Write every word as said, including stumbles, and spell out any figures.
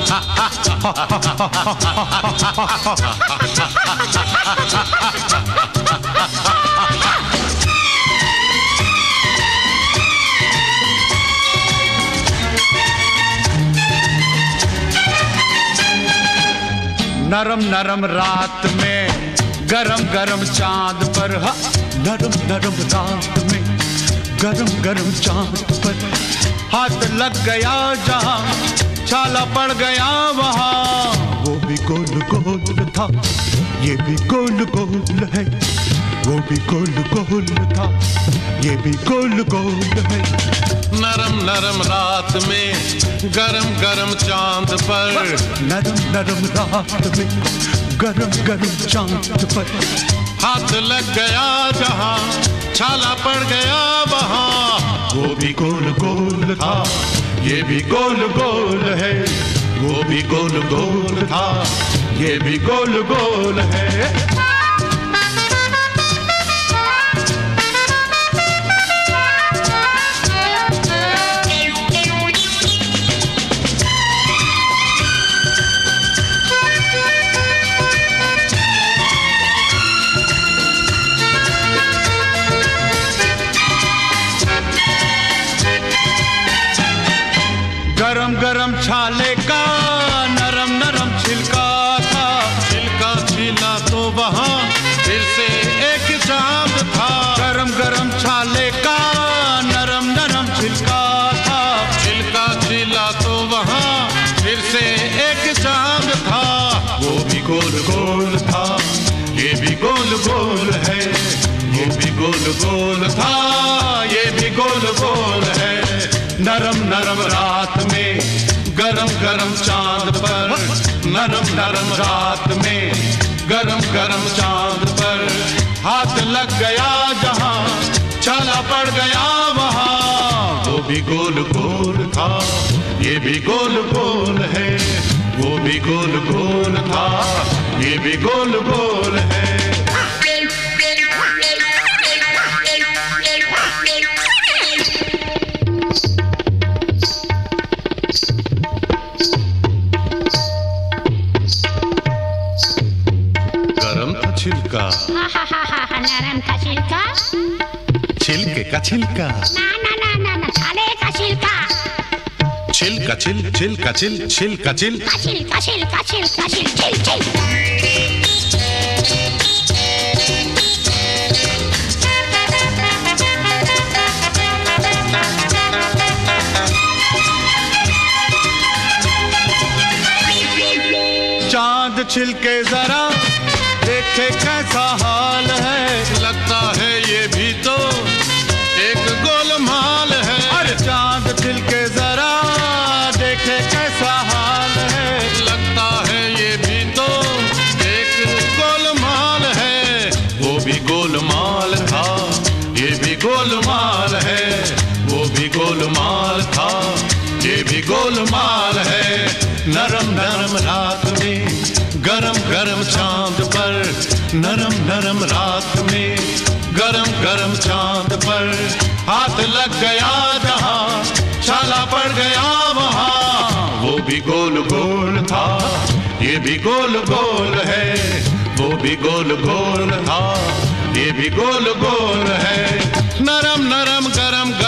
नरम नरम रात में गरम गरम चांद पर, हा नरम नरम रात में गरम गरम चांद पर हाथ लग गया जहां छाला पड़ गया वहां। वो भी गोल गोल था, ये भी गोल गोल है, वो भी गोल गोल था, ये भी गोल गोल है। नरम नरम रात में गरम गरम चांद पर, नरम नरम रात में गरम गरम चांद पर हाथ लग गया जहां छाला पड़ गया वहां। वो भी गोल गोल था, ये भी गोल गोल है, वो भी गोल गोल था, ये भी गोल गोल है। गरम गरम छाले का नरम नरम छिलका था, छिलका छिला तो वहां फिर से एक चांद था। गरम गरम छाले का नरम नरम छिलका था, छिलका छिला तो वहां फिर से एक चांद था। वो भी गोल गोल था, ये भी गोल गोल है, ये भी गोल गोल था, ये भी गोल गोल है। नरम नरम रात में गरम गरम चांद पर, नरम नरम रात में गरम गरम चांद पर हाथ लग गया जहां छाला पड़ गया वहां। वो भी गोल गोल था, ये भी गोल गोल है, वो भी गोल गोल था, ये भी गोल गोल है। छिलका, नरम का छिलका, छिलके का छिलका, ना ना ना ना ना छाले का छिलका, छिलका छिल छिलका छिल छिलका छिल छिलका छिलका छिलका छिल छिल छिल। चांद छिलके जरा देखे कैसा हाल है, लगता है ये भी तो एक गोलमाल है। अरे चांद छिलके जरा देखे कैसा हाल है, लगता है ये भी तो एक गोलमाल है। वो भी गोलमाल था, ये भी गोलमाल है, वो भी गोलमाल था, ये भी गोलमाल है। नरम नरम रात में गरम गरम चांद पर, नरम नरम रात में गरम गरम चांद पर हाथ लग गया जहां छाला पड़ गया वहां। वो भी गोल गोल था, ये भी गोल गोल है, वो भी गोल गोल था, ये भी गोल गोल है। नरम नरम गरम गरम